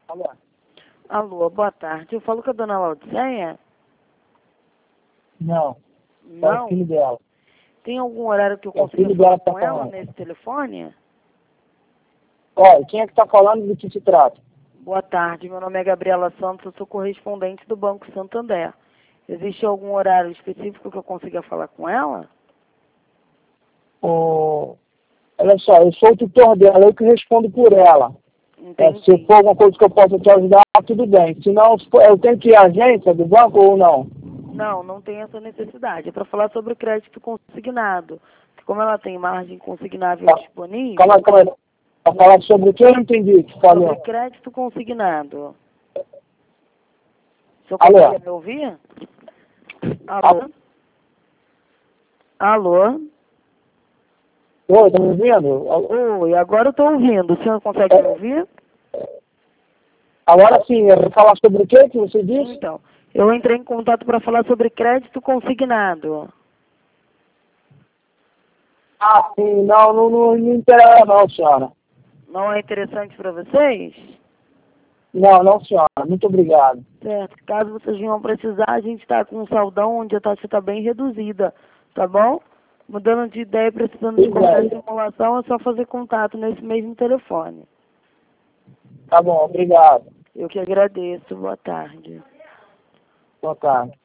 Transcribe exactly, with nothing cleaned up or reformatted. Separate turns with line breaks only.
Alô?
Alô, boa tarde. Eu falo com a dona Laudiceia?
Não, é
Não?
o filho dela.
Tem algum horário que eu
É o
consiga
filho
falar
dela que tá
com ela
falando.
nesse telefone?
Olha, quem é que tá falando, do que se trata?
Boa tarde, meu nome é Gabriela Santos, eu sou correspondente do Banco Santander. Existe algum horário específico que eu consiga falar com ela?
Ô, olha só, eu sou o tutor dela, eu que respondo por ela. É,
Entendi.
se for alguma coisa que eu possa te ajudar, tudo bem. Se não, se for- eu tenho que ir à agência do banco ou não?
Não, não tem essa necessidade. É para falar sobre o crédito consignado. Como ela tem margem consignável
Tá.
disponível,
Calma, calma aí. Pra falar sobre o que eu não entendi que
sobre
falou.
crédito consignado. O senhor
Alô?
consegue me ouvir? Alô? Alô?
Oi, tá me ouvindo?
Oi, agora eu estou ouvindo. O senhor consegue me ouvir?
Agora sim, eu vou falar sobre o que que você disse?
Então, eu entrei em contato para falar sobre crédito consignado.
Ah, sim, não, não, não me interessa não, senhora.
Não é interessante para vocês?
Não, não, senhora. Muito obrigado.
Certo. Caso vocês venham precisar, a gente está com um saldão onde a taxa está bem reduzida, tá bom? Mudando de ideia, precisando de qualquer simulação, é só fazer contato nesse mesmo telefone.
Tá bom, obrigado.
Eu que agradeço. Boa tarde.
Boa tarde.